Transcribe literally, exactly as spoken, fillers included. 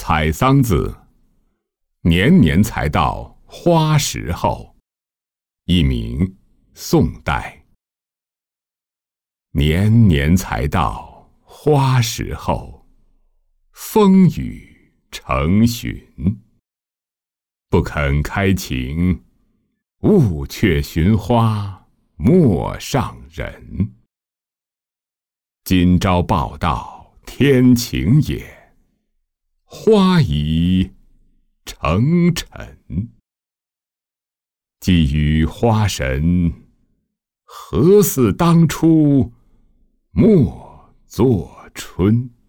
采桑子，年年才到花时候。佚名，宋代。年年才到花时候，风雨成巡。不肯开情，雾却寻花陌上人。今朝报道天晴也，花已成尘。寄予花神，何似当初莫作春。